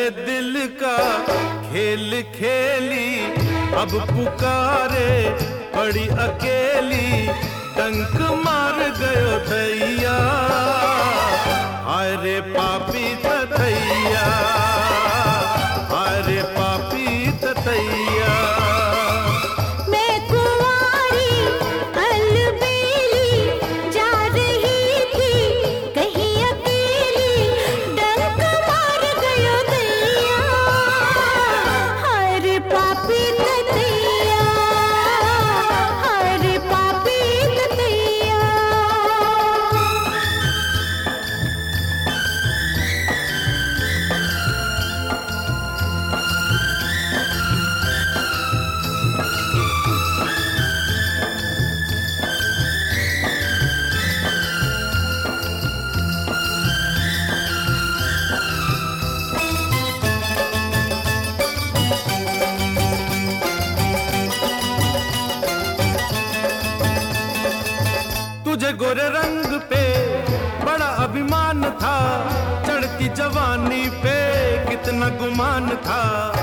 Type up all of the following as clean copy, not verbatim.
दिल का खेल खेली, अब पुकारे पड़ी अकेली, डंक मार गयो दैया, हाय रे पापी तथैया, हाय रे पापी तथैया। तुझे गोरे रंग पे बड़ा अभिमान था, चढ़ती जवानी पे कितना गुमान था।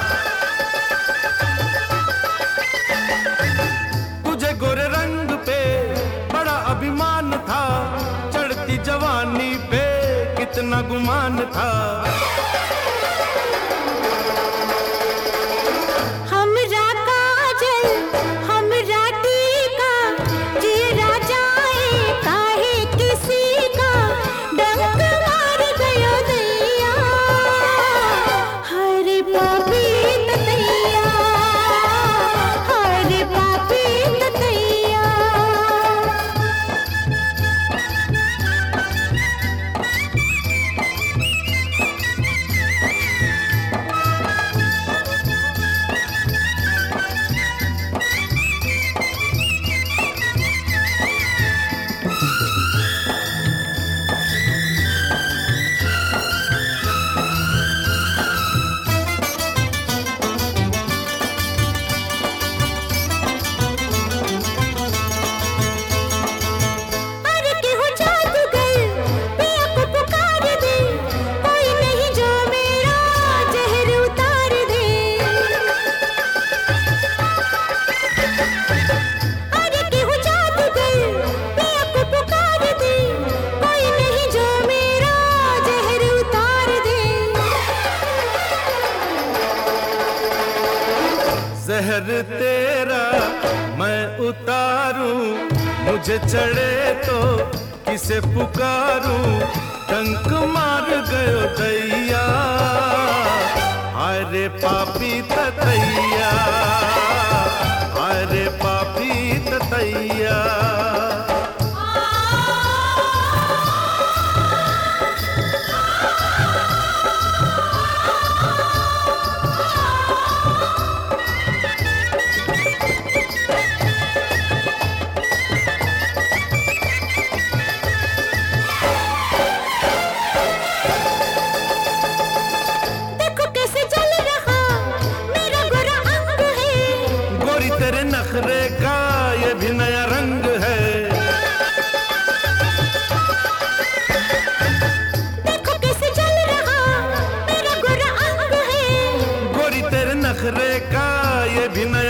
तुझे गोरे रंग पे बड़ा अभिमान था, चढ़ती जवानी पे कितना गुमान था। जहर तेरा मैं उतारूं, मुझे चढ़े तो किसे पुकारूं, डंक मार गयो दैया, हाय रे पापी तथैया, हाय रे पापी तथैया। तेरे नखरे का ये भी नया रंग है, देखो कैसे जल रहा मेरा गोरा अंग है, गोरी तेरे नखरे का ये भी नया